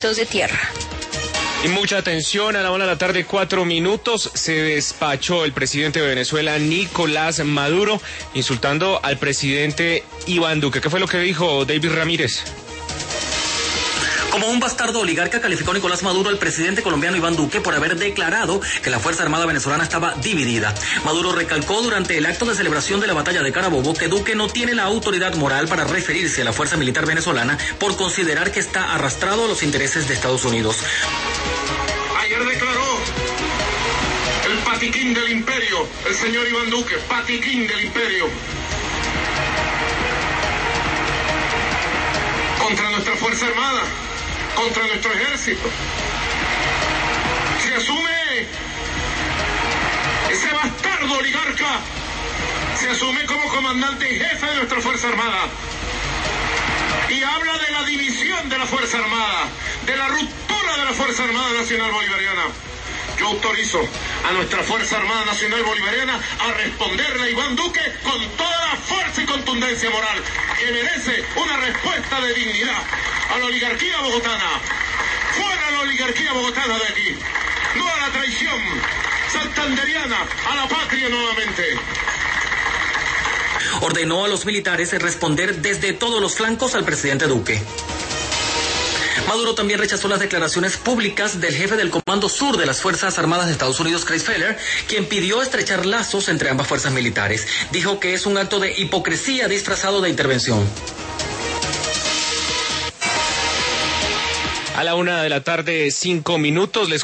de tierra. Y mucha atención, a la 1:04 p.m, se despachó el presidente de Venezuela, Nicolás Maduro, insultando al presidente Iván Duque. ¿Qué fue lo que dijo David Ramírez? Como un bastardo oligarca, calificó Nicolás Maduro al presidente colombiano Iván Duque por haber declarado que la Fuerza Armada venezolana estaba dividida. Maduro recalcó durante el acto de celebración de la batalla de Carabobo que Duque no tiene la autoridad moral para referirse a la Fuerza Militar venezolana por considerar que está arrastrado a los intereses de Estados Unidos. Ayer declaró el patiquín del imperio, el señor Iván Duque, patiquín del imperio, contra nuestra Fuerza Armada, contra nuestro ejército. Se asume ese bastardo oligarca, se asume como comandante y jefe de nuestra Fuerza Armada y habla de la división de la Fuerza Armada, de la ruptura de la Fuerza Armada Nacional Bolivariana. Yo autorizo a nuestra Fuerza Armada Nacional Bolivariana a responderle a Iván Duque con toda la fuerza y contundencia moral que merece una respuesta de dignidad a la oligarquía bogotana. Fuera la oligarquía bogotana de aquí. No a la traición santanderiana, a la patria nuevamente. Ordenó a los militares responder desde todos los flancos al presidente Duque. Maduro también rechazó las declaraciones públicas del jefe del Comando Sur de las Fuerzas Armadas de Estados Unidos, Chris Feller, quien pidió estrechar lazos entre ambas fuerzas militares. Dijo que es un acto de hipocresía disfrazado de intervención. A la 1:05 p.m, les